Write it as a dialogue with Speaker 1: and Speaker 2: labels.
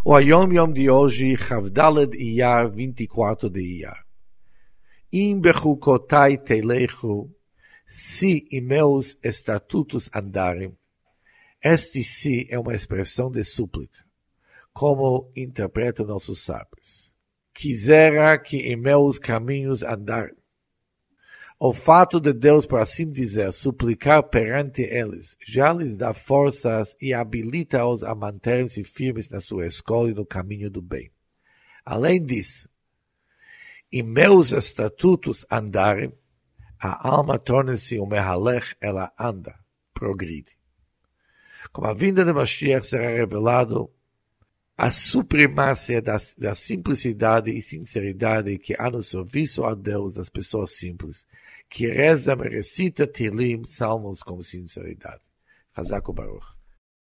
Speaker 1: O Yom Yom de hoje, Chavdaled Iyar, 24 de Iyar. Im bechukotai telechu, se em meus estatutos andarem. Este se é uma expressão de súplica, como interpretam nossos sábios. Quisera que em meus caminhos andarem. O fato de Deus, por assim dizer, suplicar perante eles, já lhes dá forças e habilita-os a manterem-se firmes na sua escola e no caminho do bem. Além disso, em meus estatutos andarem, a alma torna-se um mehalech, ela anda, progride. Com a vinda de Mashiach será revelado a supremacia da simplicidade e sinceridade que há no serviço a Deus das pessoas simples, que rezam e recita Tilim, salmos com sinceridade. Chazak u'Baruch.